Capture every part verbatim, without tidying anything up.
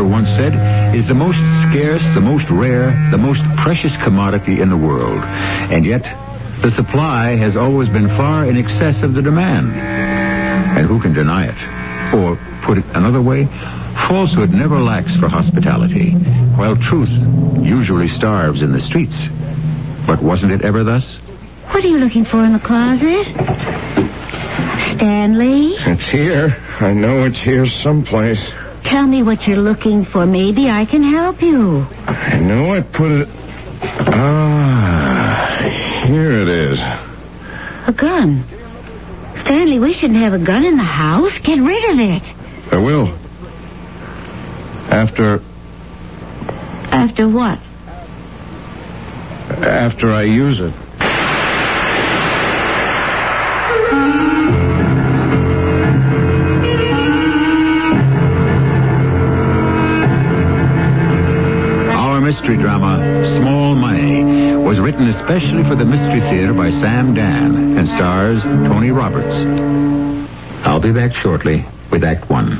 philosopher once said, is the most scarce, the most rare, the most precious commodity in the world. And yet, the supply has always been far in excess of the demand. And who can deny it? Or, put it another way, falsehood never lacks for hospitality, while truth usually starves in the streets. But wasn't it ever thus? What are you looking for in the closet? Stanley? It's here. I know it's here someplace. Tell me what you're looking for. Maybe I can help you. I know I put it... Ah, here it is. A gun. Stanley, we shouldn't have a gun in the house. Get rid of it. I will. After... After what? After I use it. Mystery drama, Small Money, was written especially for the Mystery Theater by Sam Dan and stars Tony Roberts. I'll be back shortly with Act One.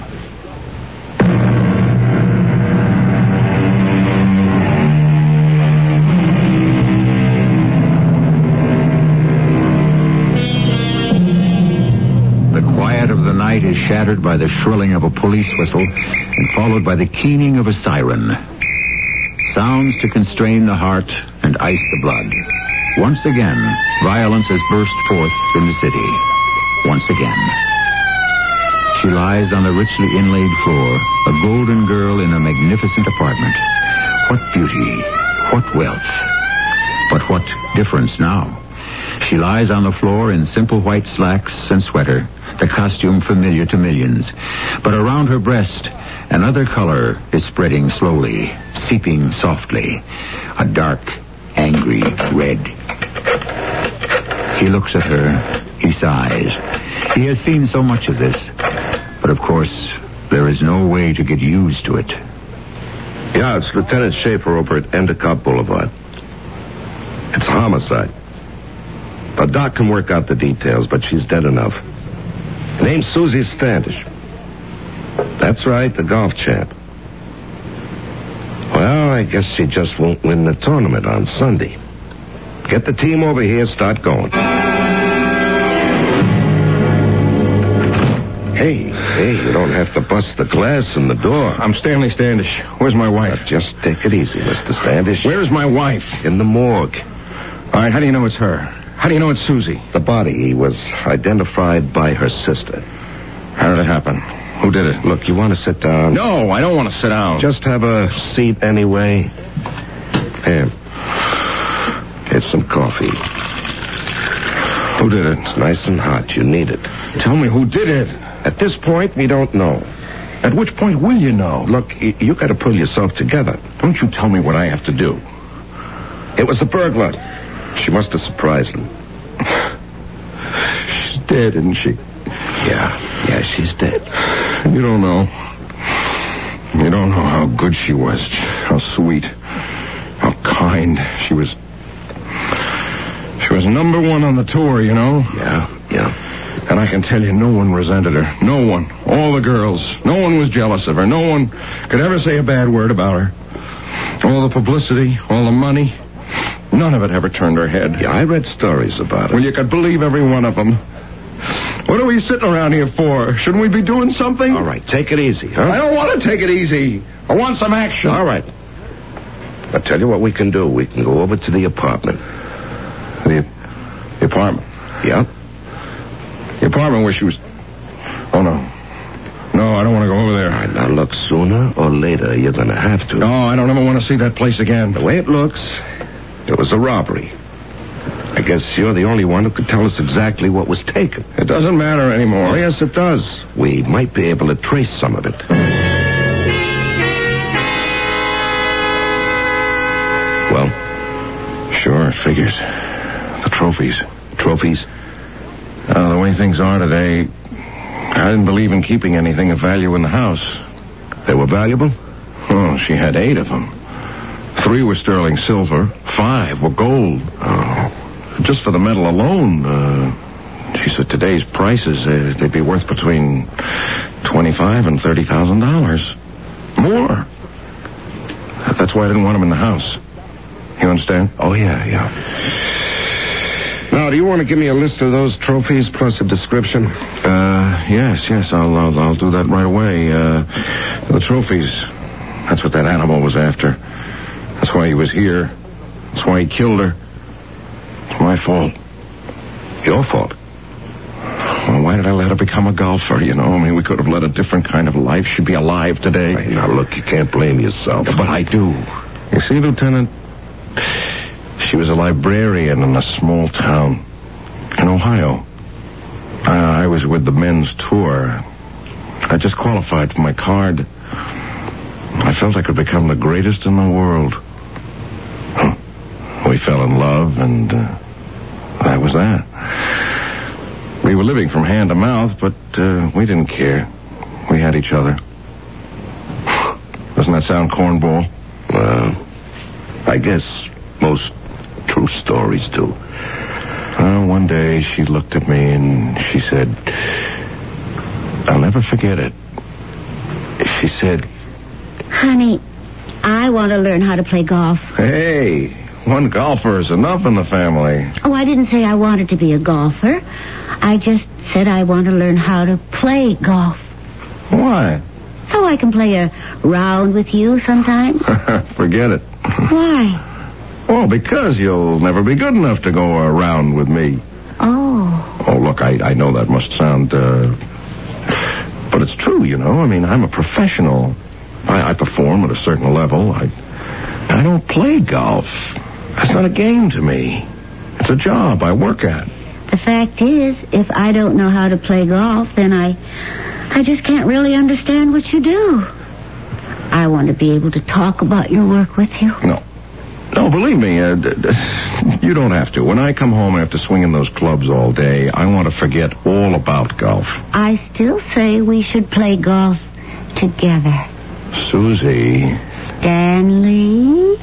The quiet of the night is shattered by the shrilling of a police whistle and followed by the keening of a siren. Sounds to constrain the heart and ice the blood. Once again, violence has burst forth in the city. Once again. She lies on the richly inlaid floor, a golden girl in a magnificent apartment. What beauty, what wealth. But what difference now? She lies on the floor in simple white slacks and sweater, the costume familiar to millions. But around her breast, another color is spreading slowly, seeping softly. A dark, angry red. He looks at her. He sighs. He has seen so much of this. But of course, there is no way to get used to it. Yeah, it's Lieutenant Schaefer over at Endicott Boulevard. It's a homicide. The doc can work out the details, but she's dead enough. Her name's Susie Standish. That's right, the golf champ. Well, I guess she just won't win the tournament on Sunday. Get the team over here, start going. Hey, hey, you don't have to bust the glass in the door. I'm Stanley Standish. Where's my wife? Now, just take it easy, Mister Standish. Where's my wife? In the morgue. All right, how do you know it's her? How do you know it's Susie? The body was identified by her sister. How did it happen? Who did it? Look, you want to sit down? No, I don't want to sit down. Just have a seat anyway. Here. Here's some coffee. Who did it? It's nice and hot. You need it. Tell me who did it. At this point, we don't know. At which point will you know? Look, y- you got to pull yourself together. Don't you tell me what I have to do. It was a burglar. She must have surprised him. She's dead, isn't she? Yeah, yeah, she's dead. You don't know. You don't know how good she was, how sweet, how kind. She was... She was number one on the tour, you know? Yeah, yeah. And I can tell you, no one resented her. No one. All the girls. No one was jealous of her. No one could ever say a bad word about her. All the publicity, all the money, none of it ever turned her head. Yeah, I read stories about her. Well, you could believe every one of them. What are we sitting around here for? Shouldn't we be doing something? All right, take it easy, huh? I don't want to take it easy. I want some action. All right. I'll tell you what we can do. We can go over to the apartment. The, the apartment? Yeah? The apartment where she was... Oh, no. No, I don't want to go over there. All right, now, look, sooner or later, you're going to have to. No, I don't ever want to see that place again. The way it looks, it was a robbery. I guess you're the only one who could tell us exactly what was taken. It doesn't matter anymore. Oh, yes, it does. We might be able to trace some of it. Well? Sure, it figures. The trophies. Trophies? Uh, the way things are today, I didn't believe in keeping anything of value in the house. They were valuable? Oh, she had eight of them. Three were sterling silver. Five were gold. Oh. Just for the metal alone, uh, she said today's prices, uh, they'd be worth between twenty-five and thirty thousand dollars. More. That's why I didn't want him in the house. You understand? Oh, yeah, yeah. Now, do you want to give me a list of those trophies plus a description? Uh, yes, yes, I'll, I'll, I'll do that right away. Uh, the trophies. That's what that animal was after. That's why he was here. That's why he killed her. It's my fault. Your fault? Well, why did I let her become a golfer, you know? I mean, we could have led a different kind of life. She'd be alive today. Right, now, look, you can't blame yourself. But I do. You see, Lieutenant, she was a librarian in a small town in Ohio. Uh, I was with the men's tour. I just qualified for my card. I felt I could become the greatest in the world. We fell in love, and uh, that was that. We were living from hand to mouth, but uh, we didn't care. We had each other. Doesn't that sound cornball? Well, I guess most true stories do. Well, one day she looked at me and she said, I'll never forget it. She said, Honey, I want to learn how to play golf. Hey, one golfer is enough in the family. Oh, I didn't say I wanted to be a golfer. I just said I want to learn how to play golf. Why? So I can play a round with you sometime. Forget it. Why? Well, because you'll never be good enough to go around with me. Oh. Oh, look, I, I know that must sound, uh... But it's true, you know. I mean, I'm a professional. I, I perform at a certain level. I, I don't play golf. That's not a game to me. It's a job I work at. The fact is, if I don't know how to play golf, then I... I just can't really understand what you do. I want to be able to talk about your work with you. No. No, believe me, uh, d- d- you don't have to. When I come home after swinging those clubs all day, I want to forget all about golf. I still say we should play golf together. Susie. Stanley?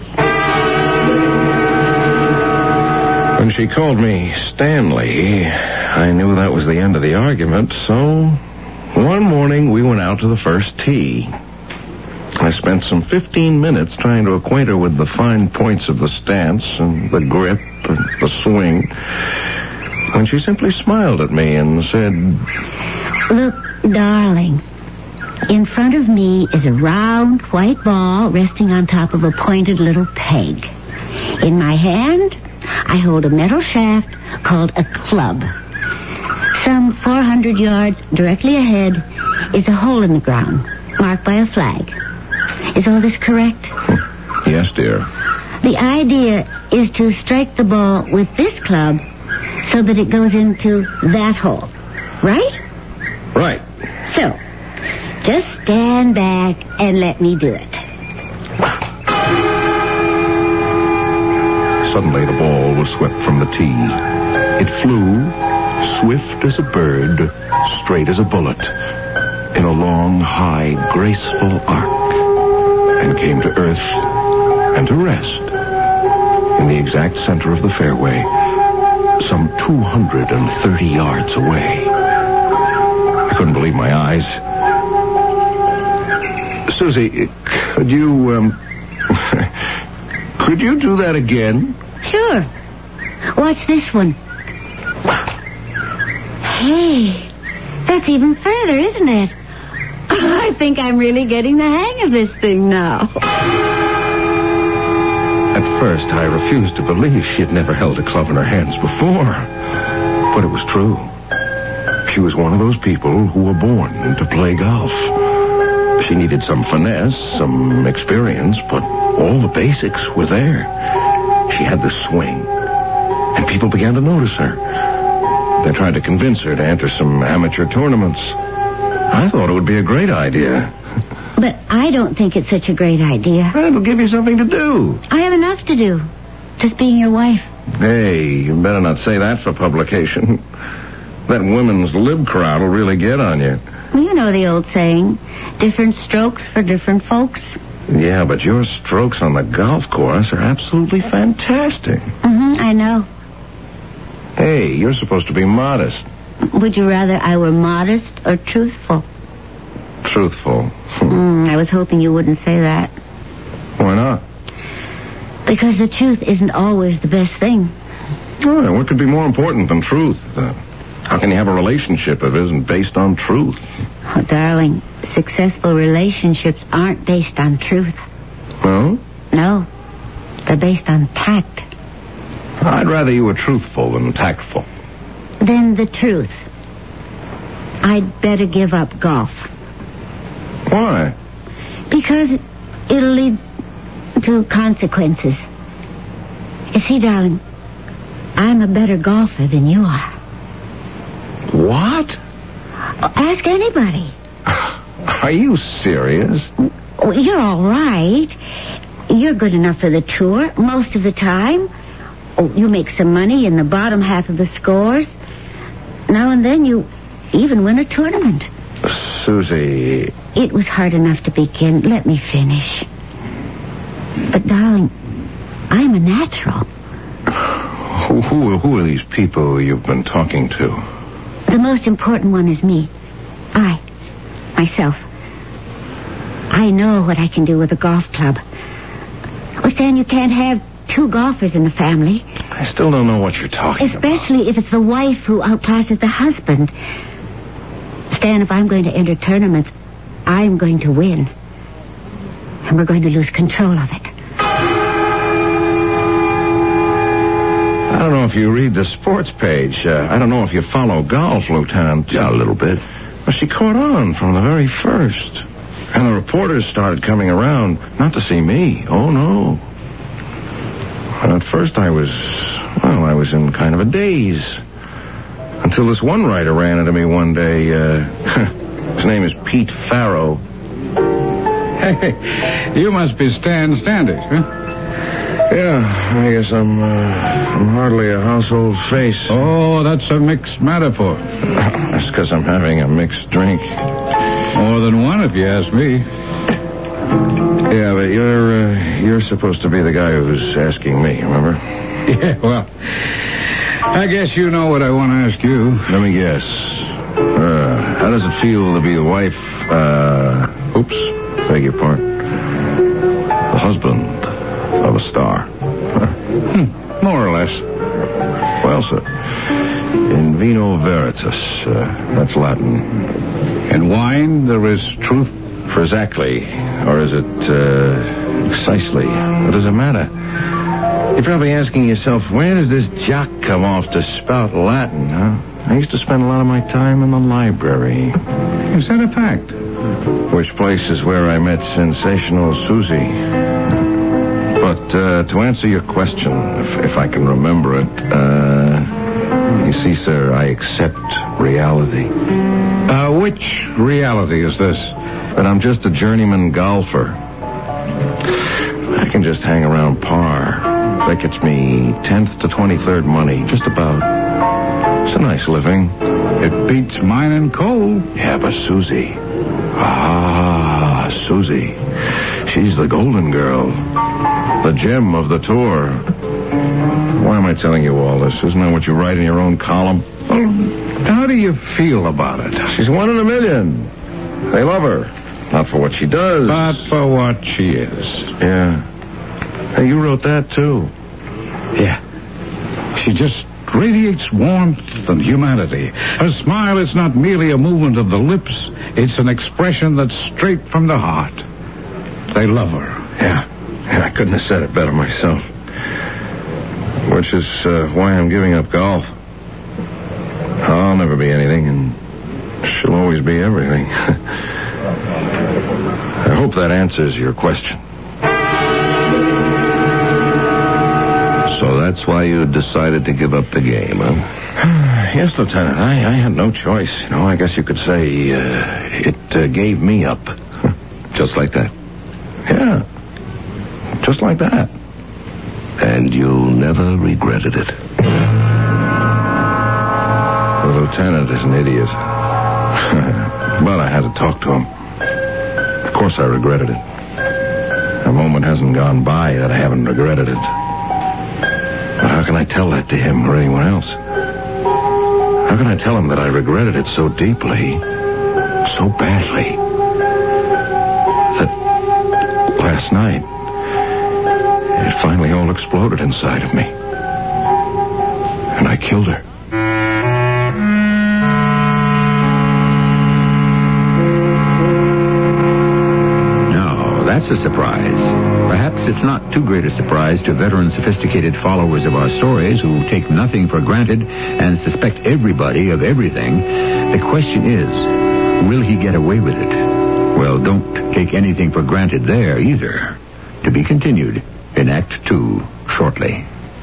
When she called me Stanley, I knew that was the end of the argument, so one morning we went out to the first tee. I spent some fifteen minutes trying to acquaint her with the fine points of the stance and the grip and the swing, when she simply smiled at me and said, Look, darling, in front of me is a round white ball resting on top of a pointed little peg. In my hand, I hold a metal shaft called a club. Some four hundred yards directly ahead is a hole in the ground marked by a flag. Is all this correct? Yes, dear. The idea is to strike the ball with this club so that it goes into that hole. Right? Right. So, just stand back and let me do it. Suddenly the ball was swept from the tee. It flew, swift as a bird, straight as a bullet, in a long, high, graceful arc, and came to earth and to rest in the exact center of the fairway, some two hundred thirty yards away. I couldn't believe my eyes. Susie, could you, um, could you do that again? Sure. Watch this one. Hey, that's even further, isn't it? I think I'm really getting the hang of this thing now. At first, I refused to believe she had never held a club in her hands before. But it was true. She was one of those people who were born to play golf. She needed some finesse, some experience, but all the basics were there. She had the swing, and people began to notice her. They tried to convince her to enter some amateur tournaments. I thought it would be a great idea. But I don't think it's such a great idea. It'll give you something to do. I have enough to do. Just being your wife. Hey, you better not say that for publication. That women's lib crowd will really get on you. You know the old saying, different strokes for different folks. Yeah, but your strokes on the golf course are absolutely fantastic. Mm-hmm, I know. Hey, you're supposed to be modest. Would you rather I were modest or truthful? Truthful. Mm, I was hoping you wouldn't say that. Why not? Because the truth isn't always the best thing. All right, what could be more important than truth? Uh, how can you have a relationship if it isn't based on truth? Oh, darling, successful relationships aren't based on truth. Well? No, they're based on tact. I'd rather you were truthful than tactful. Then the truth. I'd better give up golf. Why? Because it'll lead to consequences. You see, darling, I'm a better golfer than you are. What? Ask anybody. Are you serious? Oh, you're all right. You're good enough for the tour most of the time. Oh, you make some money in the bottom half of the scores. Now and then you even win a tournament. Susie... It was hard enough to begin. Let me finish. But, darling, I'm a natural. Who, who, who are these people you've been talking to? The most important one is me. I. Myself. I know what I can do with a golf club. Oh, Stan, you can't have two golfers in the family. I still don't know what you're talking Especially about. Especially if it's the wife who outclasses the husband. Stan, if I'm going to enter tournaments, I'm going to win. And we're going to lose control of it. I don't know if you read the sports page. Uh, I don't know if you follow golf, Lieutenant. Yeah, a little bit. Well, she caught on from the very first. And the reporters started coming around, not to see me. Oh, no. And at first I was, well, I was in kind of a daze. Until this one writer ran into me one day. Uh, his name is Pete Farrow. Hey, you must be Stan Standish, huh? Yeah, I guess I'm, uh, I'm hardly a household face. Oh, that's a mixed metaphor. That's because I'm having a mixed drink. More than one, if you ask me. Yeah, but you're, uh, you're supposed to be the guy who's asking me, remember? Yeah, well, I guess you know what I want to ask you. Let me guess. Uh, how does it feel to be the wife, uh, oops, beg your pardon, the husband of a star? hmm, more or less. Well, sir, in vino veritas, uh, that's Latin. In wine, there is truth. Exactly. Or is it, uh, precisely? What does it matter? You're probably asking yourself, where does this jock come off to spout Latin, huh? I used to spend a lot of my time in the library. Is that a fact? Which place is where I met sensational Susie. But uh, to answer your question, if, if I can remember it, uh, you see, sir, I accept reality. Uh, which reality is this? That I'm just a journeyman golfer. I can just hang around par. That gets me tenth to twenty-third money, just about. It's a nice living. It beats mine and coal. Yeah, but Susie. Ah, Susie. She's the golden girl. The gem of the tour. Why am I telling you all this? Isn't that what you write in your own column? Well, how do you feel about it? She's one in a million. They love her. Not for what she does. But for what she is. Yeah. Hey, you wrote that, too. Yeah. She just radiates warmth and humanity. Her smile is not merely a movement of the lips. It's an expression that's straight from the heart. They love her. Yeah. yeah I couldn't have said it better myself. Which is uh, why I'm giving up golf. I'll never be anything, and she'll always be everything. I hope that answers your question. So that's why you decided to give up the game, huh? Yes, Lieutenant. I, I had no choice. You know, I guess you could say uh, it uh, gave me up. Just like that? Yeah. Just like that. And you never regretted it? The lieutenant is an idiot. But I had to talk to him. Of course I regretted it. A moment hasn't gone by that I haven't regretted it. But how can I tell that to him or anyone else? How can I tell him that I regretted it so deeply, so badly? last night. It finally all exploded inside of me. And I killed her. No, that's a surprise. Perhaps it's not too great a surprise to veteran, sophisticated followers of our stories who take nothing for granted and suspect everybody of everything. The question is, will he get away with it? Well, don't take anything for granted there either. To be continued in Act Two shortly.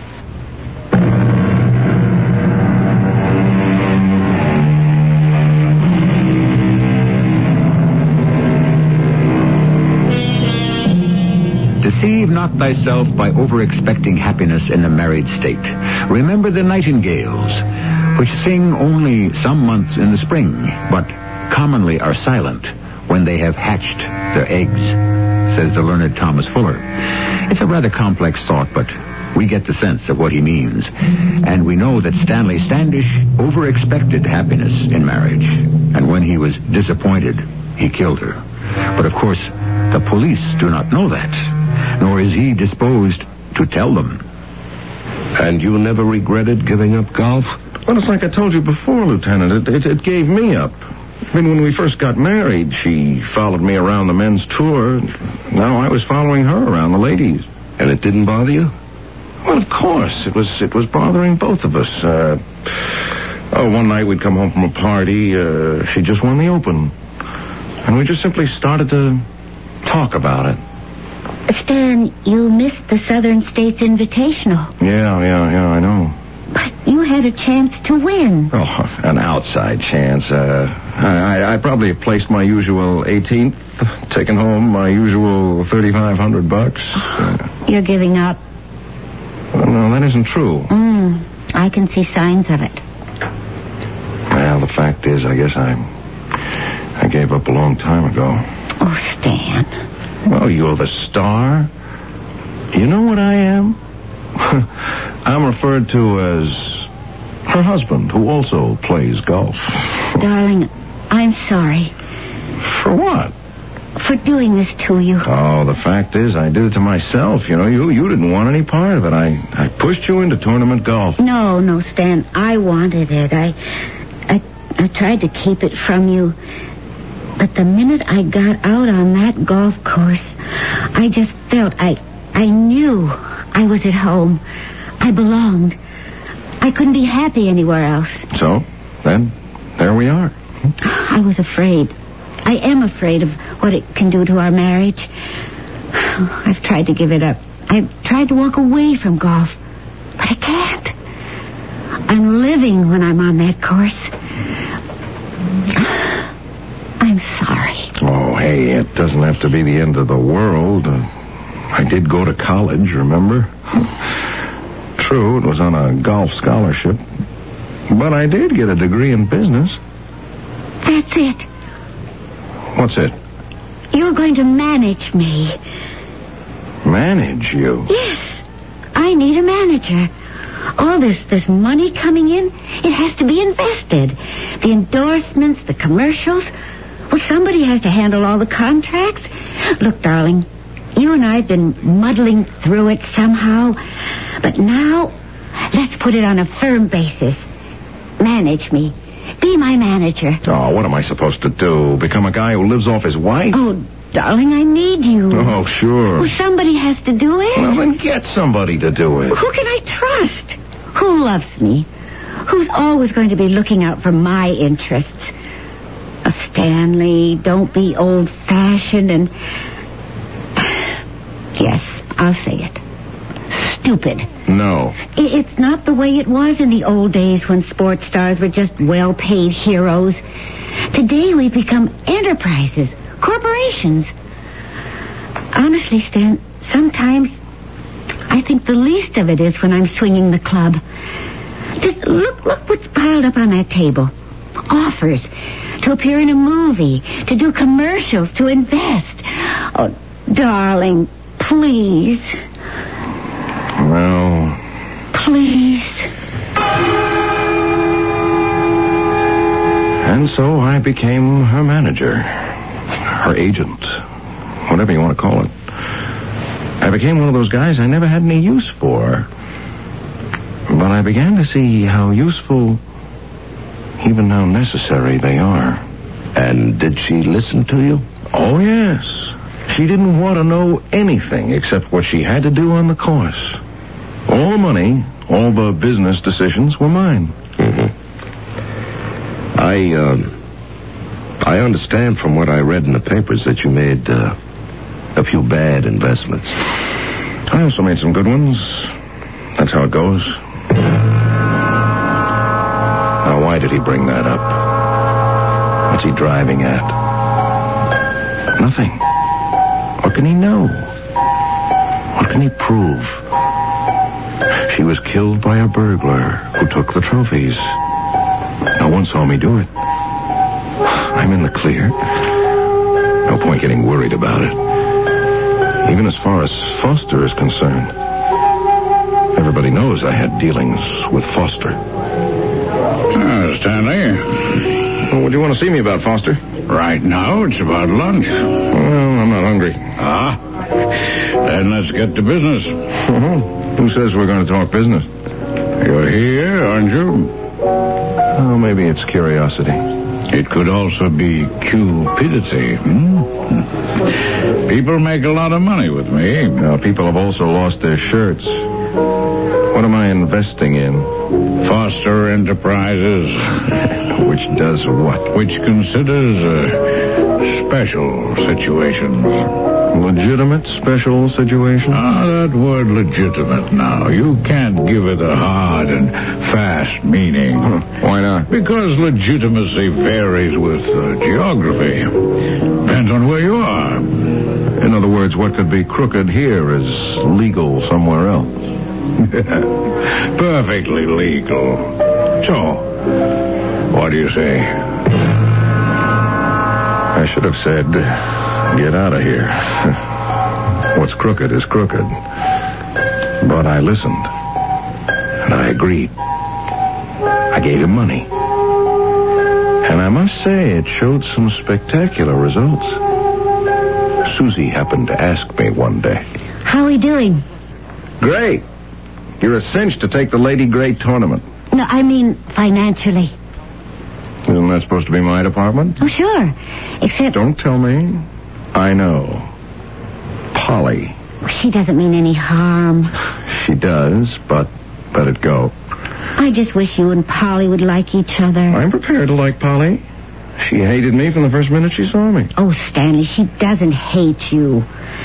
Deceive not thyself by over-expecting happiness in the married state. Remember the nightingales, which sing only some months in the spring, but commonly are silent when they have hatched their eggs, says the learned Thomas Fuller. It's a rather complex thought, but we get the sense of what he means. And we know that Stanley Standish over-expected happiness in marriage. And when he was disappointed, he killed her. But of course, the police do not know that, nor is he disposed to tell them. And you never regretted giving up golf? Well, it's like I told you before, Lieutenant. It, it, it gave me up. I mean, when we first got married, she followed me around the men's tour. Now I was following her around the ladies. And it didn't bother you? Well, of course. It was it was bothering both of us. Uh, oh, one night we'd come home from a party. Uh, she just won the Open. And we just simply started to talk about it. Stan, you missed the Southern States Invitational. Yeah, yeah, yeah, I know. But you had a chance to win. Oh, an outside chance. Uh, I, I probably placed my usual eighteenth, taken home my usual thirty-five hundred bucks. Uh, You're giving up. Well, no, that isn't true. Mm, I can see signs of it. Well, the fact is, I guess I, I gave up a long time ago. Oh, Stan. Well, you're the star. You know what I am? I'm referred to as her husband, who also plays golf. Darling, I'm sorry. For what? For doing this to you. Oh, the fact is, I did it to myself. You know, you you didn't want any part of it. I, I pushed you into tournament golf. No, no, Stan. I wanted it. I, I, I tried to keep it from you. But the minute I got out on that golf course, I just felt I, I knew I was at home. I belonged. I couldn't be happy anywhere else. So, then, there we are. I was afraid. I am afraid of what it can do to our marriage. I've tried to give it up. I've tried to walk away from golf. But I can't. I'm living when I'm on that course. I'm sorry. Oh, hey, it doesn't have to be the end of the world. Uh, I did go to college, remember? True, it was on a golf scholarship. But I did get a degree in business. That's it. What's it? You're going to manage me. Manage you? Yes. I need a manager. All this, this money coming in, it has to be invested. The endorsements, the commercials. Well, somebody has to handle all the contracts. Look, darling, you and I have been muddling through it somehow. But now, let's put it on a firm basis. Manage me. Be my manager. Oh, what am I supposed to do? Become a guy who lives off his wife? Oh, darling, I need you. Oh, sure. Well, somebody has to do it. Well, then get somebody to do it. Who can I trust? Who loves me? Who's always going to be looking out for my interests? Oh, Stanley, don't be old-fashioned and... Yes, I'll say it. Stupid. No. It's not the way it was in the old days when sports stars were just well-paid heroes. Today we've become enterprises, corporations. Honestly, Stan, sometimes I think the least of it is when I'm swinging the club. Just look, look what's piled up on that table. Offers to appear in a movie, to do commercials, to invest. Oh, darling, please. Well... Please. And so I became her manager, her agent, whatever you want to call it. I became one of those guys I never had any use for. But I began to see how useful, even how necessary they are. And did she listen to you? Oh, yes. She didn't want to know anything except what she had to do on the course. All the money, all the business decisions were mine. Mm-hmm. I, uh, I understand from what I read in the papers that you made uh, a few bad investments. I also made some good ones. That's how it goes. Now, why did he bring that up? What's he driving at? Nothing. What can he know? What can he prove? She was killed by a burglar who took the trophies. No one saw me do it. I'm in the clear. No point getting worried about it. Even as far as Foster is concerned. Everybody knows I had dealings with Foster. Ah, Stanley. Well, what do you want to see me about, Foster? Right now, it's about lunch. Well, I'm not hungry. Ah? Then let's get to business. Uh-huh. Who says we're going to talk business? You're here, aren't you? Oh, maybe it's curiosity. It could also be cupidity. Hmm? People make a lot of money with me. Now, people have also lost their shirts. What am I investing in? Foster Enterprises. Which does what? Which considers uh, special situations. Legitimate special situation? Ah, that word legitimate now. You can't give it a hard and fast meaning. Huh. Why not? Because legitimacy varies with uh, geography. Depends on where you are. In other words, what could be crooked here is legal somewhere else. Perfectly legal. So, what do you say? I should have said, get out of here. What's crooked is crooked. But I listened. And I agreed. I gave him money. And I must say, it showed some spectacular results. Susie happened to ask me one day. How are we doing? Great. You're a cinch to take the Lady Grey tournament. No, I mean financially. Isn't that supposed to be my department? Oh, sure. Except... Don't tell me. I know. Polly. She doesn't mean any harm. She does, but let it go. I just wish you and Polly would like each other. I'm prepared to like Polly. She hated me from the first minute she saw me. Oh, Stanley, she doesn't hate you.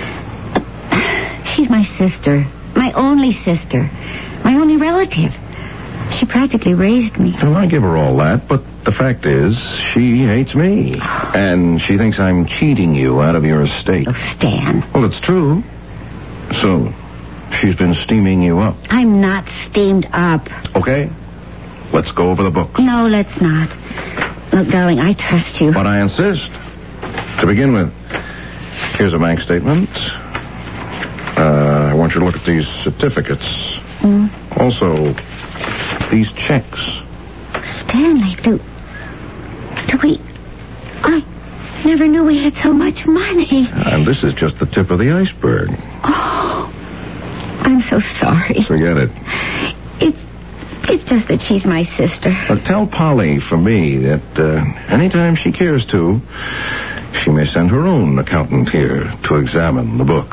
She's my sister. My only sister. My only relative. She practically raised me. Well, I give her all that, but the fact is, she hates me. And she thinks I'm cheating you out of your estate. Oh, Stan. Well, it's true. So, she's been steaming you up. I'm not steamed up. Okay. Let's go over the books. No, let's not. Look, darling, I trust you. But I insist. To begin with, here's a bank statement. Uh, I want you to look at these certificates. Mm. Also, these checks. Stanley, do... Do we... I never knew we had so much money. And this is just the tip of the iceberg. Oh, I'm so sorry. Forget it. It's... It's just that she's my sister. But tell Polly for me that uh, anytime she cares to, she may send her own accountant here to examine the books.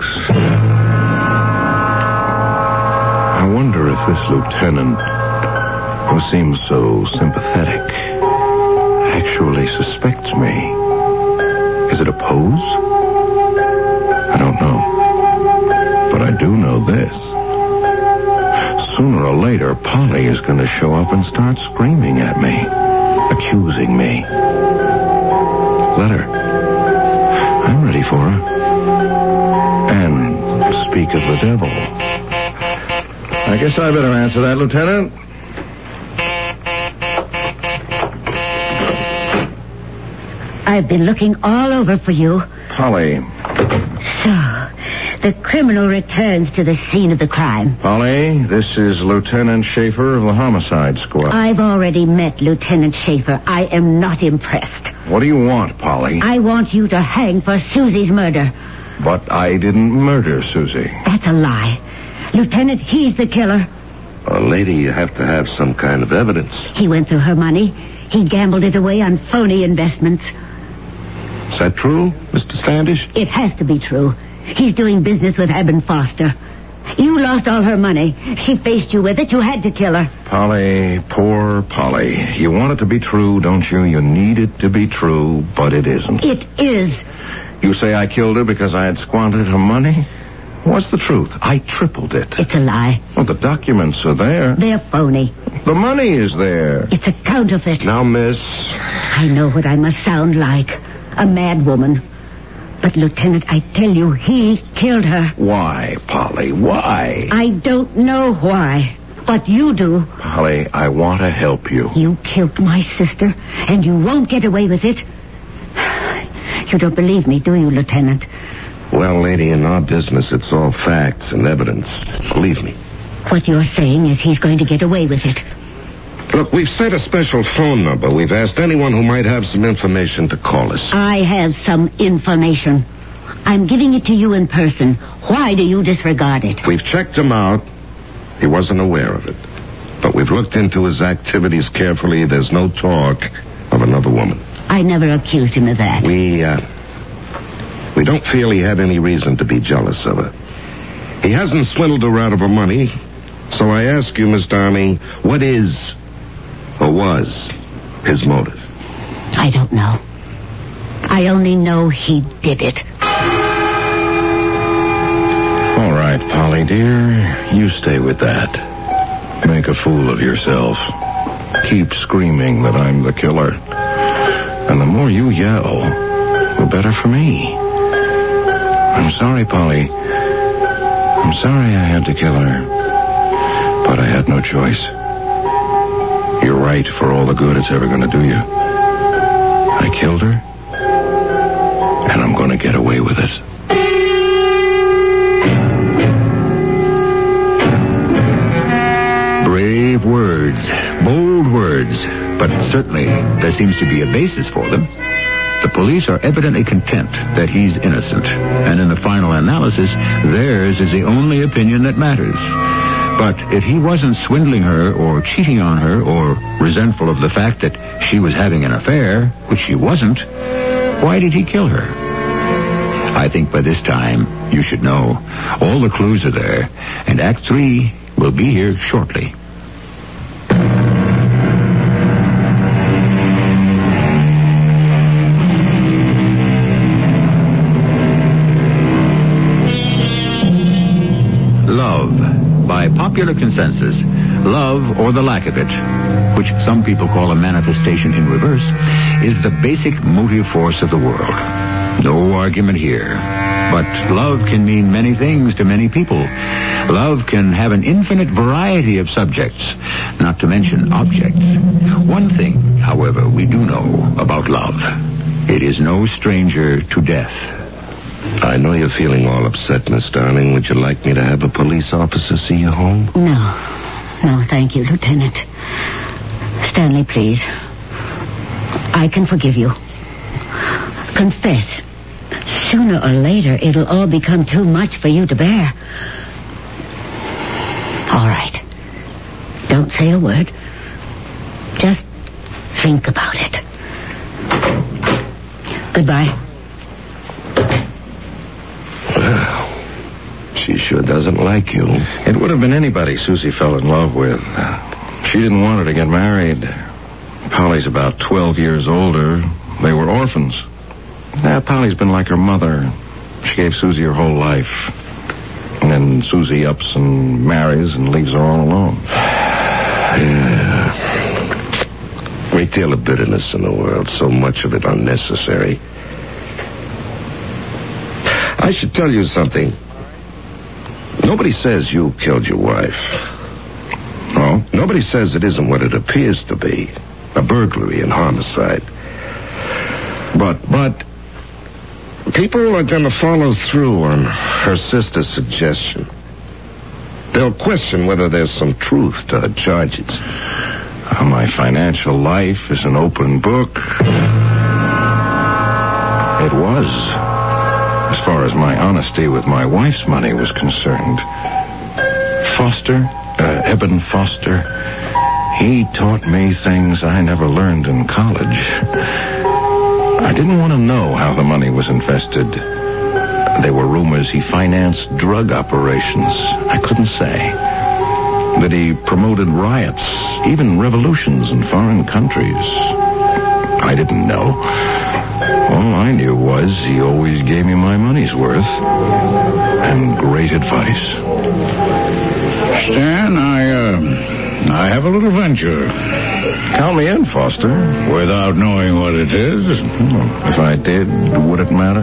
I wonder if this lieutenant, who seems so sympathetic, actually suspects me. Is it a pose? I don't know. But I do know this. Sooner or later, Polly is going to show up and start screaming at me, accusing me. Let her. I'm ready for her. And speak of the devil. I guess I better answer that, Lieutenant. I've been looking all over for you. Polly. So, the criminal returns to the scene of the crime. Polly, this is Lieutenant Schaefer of the Homicide Squad. I've already met Lieutenant Schaefer. I am not impressed. What do you want, Polly? I want you to hang for Susie's murder. But I didn't murder Susie. That's a lie. Lieutenant, he's the killer. Well, lady, you have to have some kind of evidence. He went through her money. He gambled it away on phony investments. Is that true, Mister Standish? It has to be true. He's doing business with Eben Foster. You lost all her money. She faced you with it. You had to kill her. Polly, poor Polly. You want it to be true, don't you? You need it to be true, but it isn't. It is. You say I killed her because I had squandered her money? What's the truth? I tripled it. It's a lie. Well, the documents are there. They're phony. The money is there. It's a counterfeit. Now, miss. I know what I must sound like. A mad woman. But, Lieutenant, I tell you, he killed her. Why, Polly? Why? I don't know why. But you do. Polly, I want to help you. You killed my sister, and you won't get away with it. You don't believe me, do you, Lieutenant? Well, lady, in our business, it's all facts and evidence. Believe me. What you're saying is he's going to get away with it. Look, we've set a special phone number. We've asked anyone who might have some information to call us. I have some information. I'm giving it to you in person. Why do you disregard it? We've checked him out. He wasn't aware of it. But we've looked into his activities carefully. There's no talk of another woman. I never accused him of that. We, uh... We don't feel he had any reason to be jealous of her. He hasn't swindled her out of her money. So I ask you, Miss Darling, what is or was his motive? I don't know. I only know he did it. All right, Polly, dear. You stay with that. Make a fool of yourself. Keep screaming that I'm the killer. And the more you yell, the better for me. I'm sorry, Polly. I'm sorry I had to kill her. But I had no choice. You're right for all the good it's ever going to do you. I killed her, and I'm going to get away with it. Brave words, bold words, but certainly there seems to be a basis for them. The police are evidently content that he's innocent, and in the final analysis, theirs is the only opinion that matters. But if he wasn't swindling her or cheating on her or resentful of the fact that she was having an affair, which she wasn't, why did he kill her? I think by this time you should know. All the clues are there, and Act Three will be here shortly. By popular consensus, love, or the lack of it, which some people call a manifestation in reverse, is the basic motive force of the world. No argument here. But love can mean many things to many people. Love can have an infinite variety of subjects, not to mention objects. One thing, however, we do know about love. It is no stranger to death. I know you're feeling all upset, Miss Darling. Would you like me to have a police officer see you home? No. No, thank you, Lieutenant. Stanley, please. I can forgive you. Confess. Sooner or later, it'll all become too much for you to bear. All right. Don't say a word. Just think about it. Goodbye. Well, she sure doesn't like you. It would have been anybody Susie fell in love with. She didn't want her to get married. Polly's about twelve years older. They were orphans. Now, Polly's been like her mother. She gave Susie her whole life. And then Susie ups and marries and leaves her all alone. Yeah. Great deal of bitterness in the world. So much of it unnecessary. I should tell you something. Nobody says you killed your wife. No? Nobody says it isn't what it appears to be. A burglary and homicide. But, but... people are going to follow through on her sister's suggestion. They'll question whether there's some truth to her charges. Uh, my financial life is an open book. It was. as far as my honesty with my wife's money was concerned. Foster, uh, Eben Foster, he taught me things I never learned in college. I didn't want to know how the money was invested. There were rumors he financed drug operations. I couldn't say. That he promoted riots, even revolutions in foreign countries. I didn't know. All I knew was he always gave me my money's worth. And great advice. Stan, I, uh, I have a little venture. Count me in, Foster. Without knowing what it is? If I did, would it matter?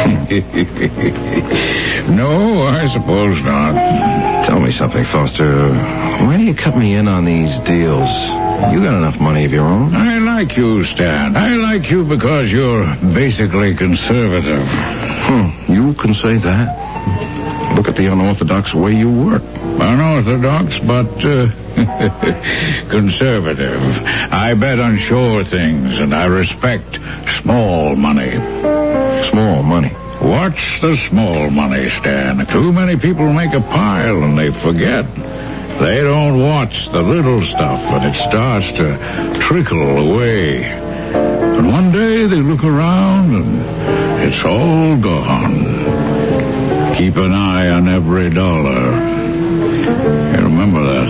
No, I suppose not. Tell me something, Foster. Why do you cut me in on these deals? You got enough money of your own. I like you, Stan. I like you because you're basically conservative. Hmm, you can say that. Look at the unorthodox way you work. Unorthodox, but uh, conservative. I bet on sure things, and I respect small money. Small money? Watch the small money, Stan. Too many people make a pile and they forget. They don't watch the little stuff, and it starts to trickle away. And one day they look around and it's all gone. Keep an eye on every dollar. You remember that?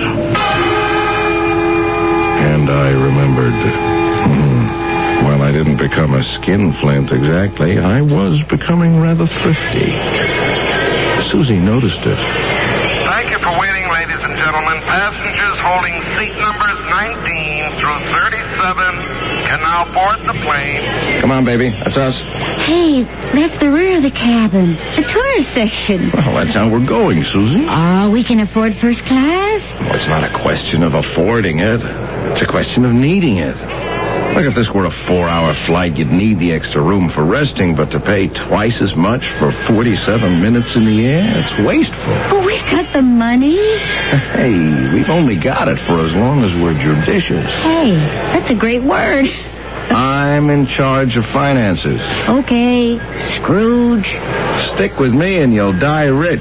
And I remembered. Hmm. While I didn't become a skinflint exactly, I was becoming rather thrifty. Susie noticed it. Thank you for waiting, ladies and gentlemen. Passengers holding seat numbers nineteen through thirty-seven can now board the plane. Come on, baby. That's us. Hey, that's the rear of the cabin. The tourist section. Well, that's how we're going, Susie. Oh, we can afford first class? Well, it's not a question of affording it. It's a question of needing it. Like if this were a four-hour flight, you'd need the extra room for resting, but to pay twice as much for forty-seven minutes in the air, it's wasteful. But we've got the money. Hey, we've only got it for as long as we're judicious. Hey, that's a great word. I'm in charge of finances. Okay, Scrooge. Stick with me and you'll die rich.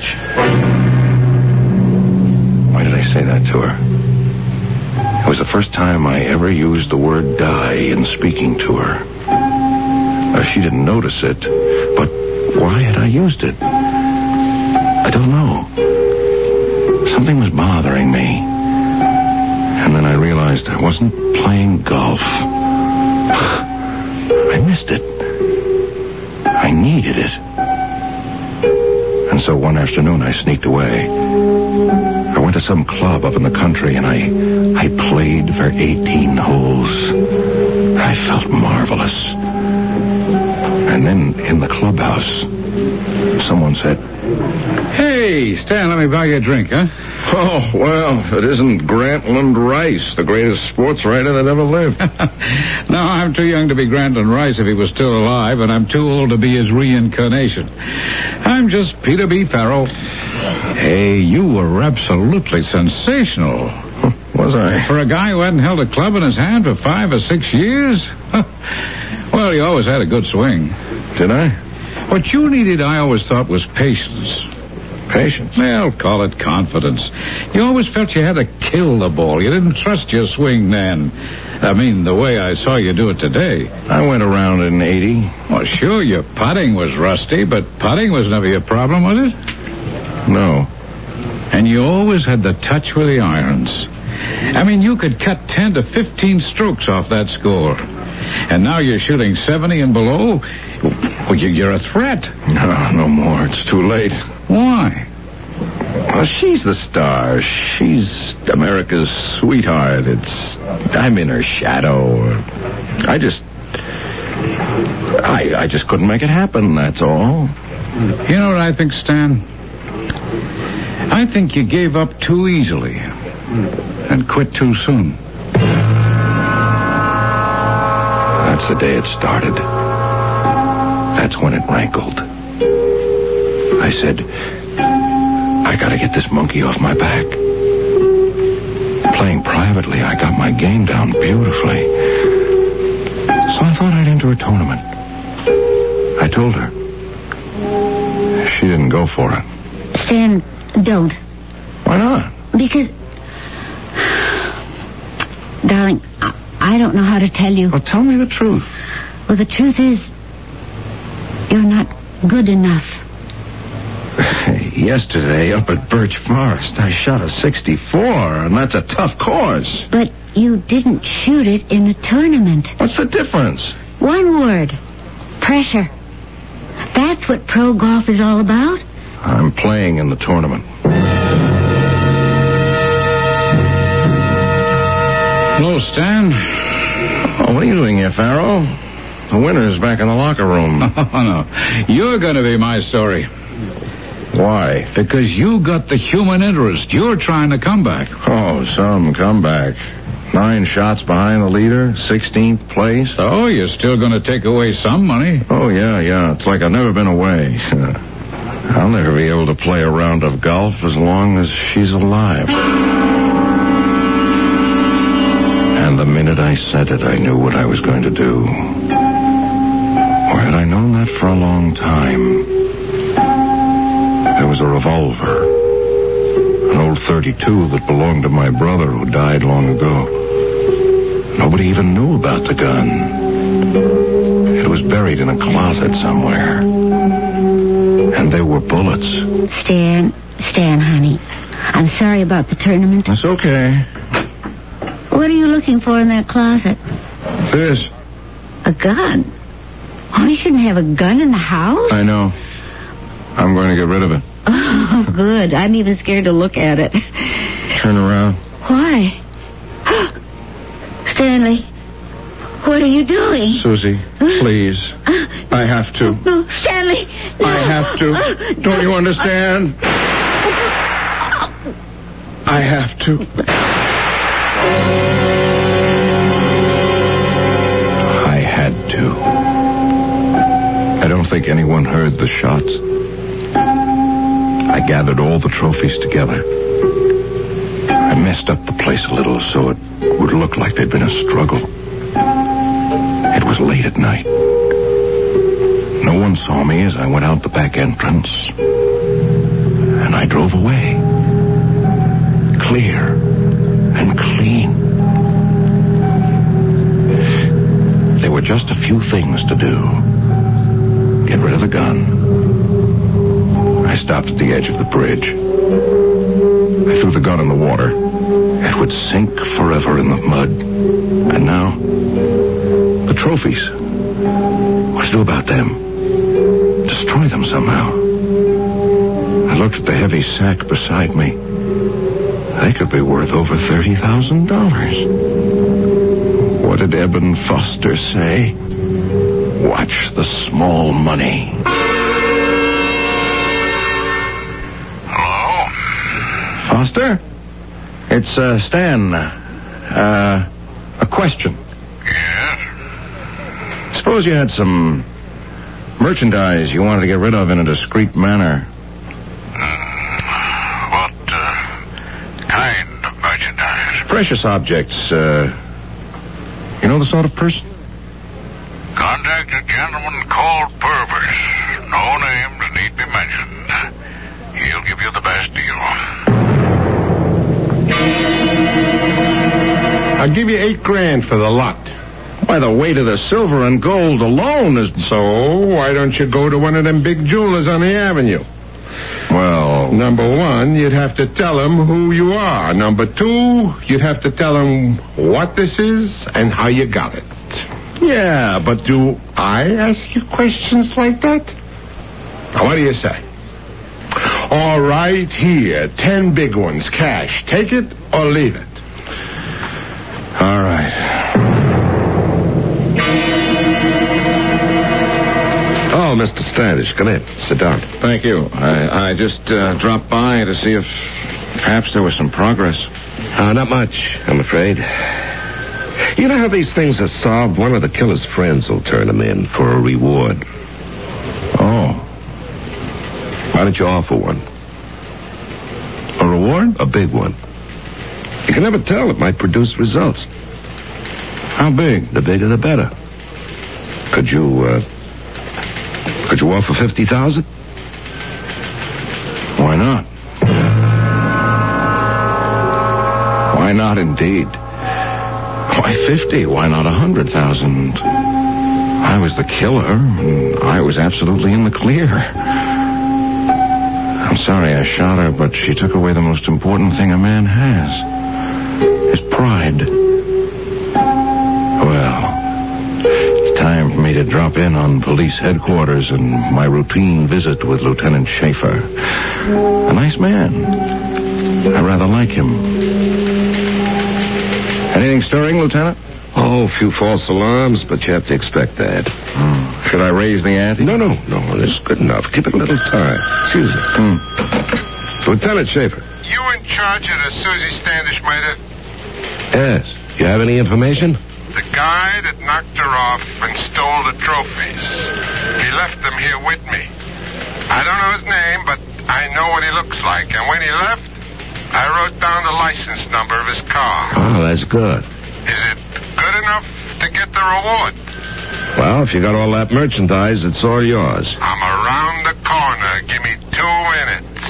Why did I say that to her? It was the first time I ever used the word die in speaking to her. Uh, she didn't notice it, but why had I used it? I don't know. Something was bothering me. And then I realized I wasn't playing golf. I missed it. I needed it. And so one afternoon I sneaked away. I went to some club up in the country and I I played for eighteen holes. I felt marvelous. And then in the clubhouse, someone said, Hey, Stan, let me buy you a drink, huh? Oh, well, it isn't Grantland Rice, the greatest sports writer that ever lived. No, I'm too young to be Grantland Rice if he was still alive, and I'm too old to be his reincarnation. I'm just Peter B. Farrell. Hey, you were absolutely sensational. Was I? For a guy who hadn't held a club in his hand for five or six years? Well, you always had a good swing. Did I? What you needed, I always thought, was patience. Patience? Well, call it confidence. You always felt you had to kill the ball. You didn't trust your swing then. I mean, the way I saw you do it today. I went around in eighty. Well, sure, your putting was rusty, but putting was never your problem, was it? No. And you always had the touch with the irons. I mean, you could cut ten to fifteen strokes off that score. And now you're shooting seventy and below. Well, you're a threat. No, no more. It's too late. Why? Well, she's the star. She's America's sweetheart. It's... I'm in her shadow. I just... I, I just couldn't make it happen, that's all. You know what I think, Stan? I think you gave up too easily and quit too soon. That's the day it started. That's when it rankled. I said, I gotta get this monkey off my back. Playing privately, I got my game down beautifully. So I thought I'd enter a tournament. I told her. She didn't go for it. Stan, don't. Why not? Because... Darling, I, I don't know how to tell you. Well, tell me the truth. Well, the truth is, you're not good enough. Yesterday, up at Birch Forest, I shot a sixty-four, and that's a tough course. But you didn't shoot it in the tournament. What's the difference? One word. Pressure. That's what pro golf is all about. I'm playing in the tournament. Hello, Stan. Oh, what are you doing here, Farrell? The winner's back in the locker room. Oh, no. You're going to be my story. Why? Because you got the human interest. You're trying to come back. Oh, some comeback. Nine shots behind the leader, sixteenth place. Oh, you're still going to take away some money. Oh, yeah, yeah. It's like I've never been away. I'll never be able to play a round of golf as long as she's alive. And the minute I said it, I knew what I was going to do. Or had I known that for a long time? There was a revolver. An old thirty-two that belonged to my brother who died long ago. Nobody even knew about the gun. It was buried in a closet somewhere. And there were bullets. Stan, Stan, honey, I'm sorry about the tournament. That's okay. What are you looking for in that closet? This. A gun? Oh, you shouldn't have a gun in the house. I know. I'm going to get rid of it. Oh, good. I'm even scared to look at it. Turn around. Why? Stanley, what are you doing? Susie, please. I have to. No, Stanley. No. I have to. Don't you understand? I have to. I had to. I don't think anyone heard the shots. I gathered all the trophies together. I messed up the place a little so it would look like there'd been a struggle. It was late at night. No one saw me as I went out the back entrance. And I drove away. Clear and clean. There were just a few things to do. Get rid of the gun. I stopped at the edge of the bridge. I threw the gun in the water. It would sink forever in the mud. And now, the trophies. What to do about them? Destroy them somehow. I looked at the heavy sack beside me. They could be worth over thirty thousand dollars. What did Eben Foster say? Watch the small money. Hello? Foster? It's, uh, Stan. Uh, a question. Yes? Suppose you had some merchandise you wanted to get rid of in a discreet manner. Mm, what, uh, kind of merchandise? Precious objects, uh... You know the sort of person? Contact a gentleman called Purvis. No names need be mentioned. He'll give you the best deal. I'll give you eight grand for the lot. Why, the weight of the silver and gold alone is... So, why don't you go to one of them big jewelers on the avenue? Well... Number one, you'd have to tell them who you are. Number two, you'd have to tell them what this is and how you got it. Yeah, but do... I ask you questions like that? Now, what do you say? All right, here, ten big ones, cash. Take it or leave it. All right. Oh, Mister Standish, come in. Sit down. Thank you. I, I just uh, dropped by to see if perhaps there was some progress. Uh, not much, I'm afraid. You know how these things are solved? One of the killer's friends will turn them in for a reward. Oh. Why don't you offer one? A reward? A big one. You can never tell. It might produce results. How big? The bigger, the better. Could you, uh... Could you offer fifty thousand? not, indeed. Why fifty? Why not a hundred thousand? I was the killer, and I was absolutely in the clear. I'm sorry I shot her, but she took away the most important thing a man has. His pride. Well, it's time for me to drop in on police headquarters and my routine visit with Lieutenant Schaefer. A nice man. I rather like him. Anything stirring, Lieutenant? Oh, a few false alarms, but you have to expect that. Oh. Should I raise the ante? No, no, no. This is good enough. Give it a little time. Excuse me. Hmm. Lieutenant Schaefer. You in charge of the Susie Standish murder? Yes. You have any information? The guy that knocked her off and stole the trophies. He left them here with me. I don't know his name, but I know what he looks like. And when he left, I wrote down the license number of his car. Oh, that's good. Is it good enough to get the reward? Well, if you got all that merchandise, it's all yours. I'm around the corner. Give me two minutes.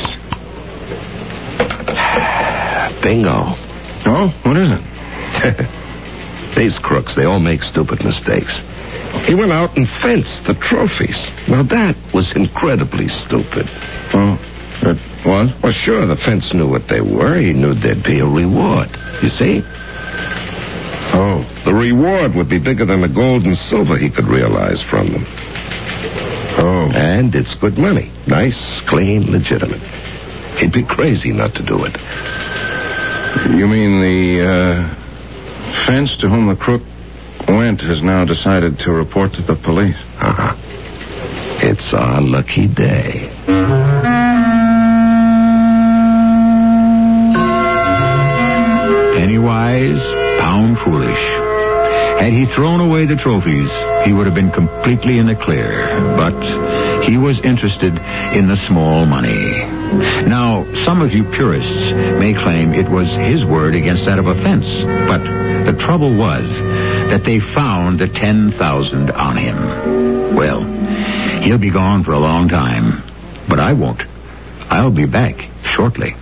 Bingo. Oh, what is it? These crooks, they all make stupid mistakes. He went out and fenced the trophies. Now, that was incredibly stupid. Oh, it was? Well, sure, the fence knew what they were. He knew there'd be a reward. You see? Oh. The reward would be bigger than the gold and silver he could realize from them. Oh. And it's good money. Nice, clean, legitimate. He'd be crazy not to do it. You mean the uh, fence to whom the crook went has now decided to report to the police? Uh-huh. It's our lucky day. Penny wise, pound foolish. Had he thrown away the trophies, he would have been completely in the clear. But he was interested in the small money. Now, some of you purists may claim it was his word against that of offense. But the trouble was that they found the ten thousand on him. Well, he'll be gone for a long time. But I won't. I'll be back shortly.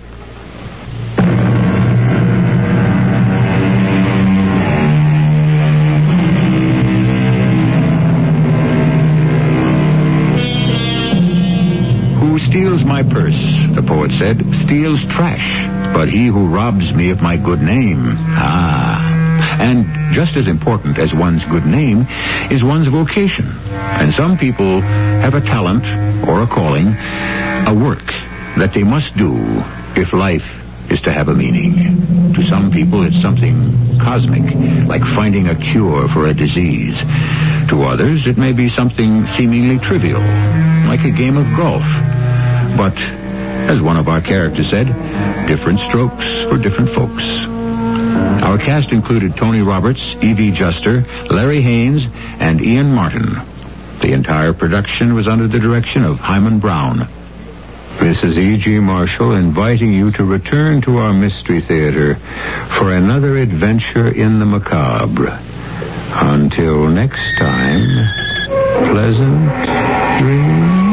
Steals my purse, the poet said, steals trash, but he who robs me of my good name, ah. And just as important as one's good name is one's vocation. And some people have a talent or a calling, a work that they must do if life is to have a meaning. To some people it's something cosmic, like finding a cure for a disease. To others it may be something seemingly trivial, like a game of golf. But, as one of our characters said, different strokes for different folks. Our cast included Tony Roberts, Evie Juster, Larry Haynes, and Ian Martin. The entire production was under the direction of Hyman Brown. This is E G. Marshall inviting you to return to our Mystery Theater for another adventure in the macabre. Until next time, pleasant dreams.